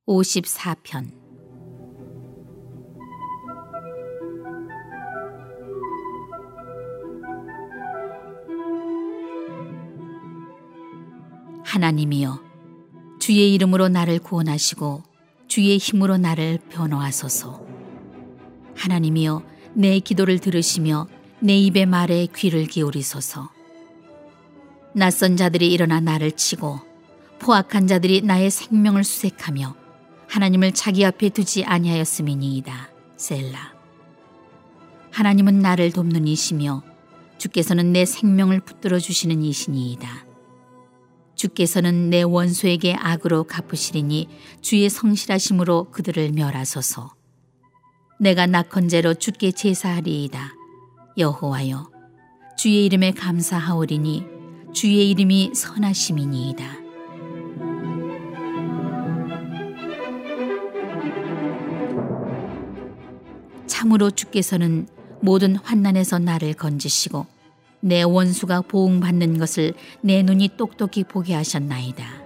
54편. 하나님이여, 주의 이름으로 나를 구원하시고 주의 힘으로 나를 변호하소서. 하나님이여, 내 기도를 들으시며 내 입의 말에 귀를 기울이소서. 낯선 자들이 일어나 나를 치고 포악한 자들이 나의 생명을 수색하며 하나님을 자기 앞에 두지 아니하였음이니이다. 셀라. 하나님은 나를 돕는 이시며 주께서는 내 생명을 붙들어 주시는 이시니이다. 주께서는 내 원수에게 악으로 갚으시리니 주의 성실하심으로 그들을 멸하소서. 내가 낙헌제로 주께 제사하리이다. 여호와여, 주의 이름에 감사하오리니 주의 이름이 선하심이니이다. 참으로 주께서는 모든 환난에서 나를 건지시고 내 원수가 보응받는 것을 내 눈이 똑똑히 보게 하셨나이다.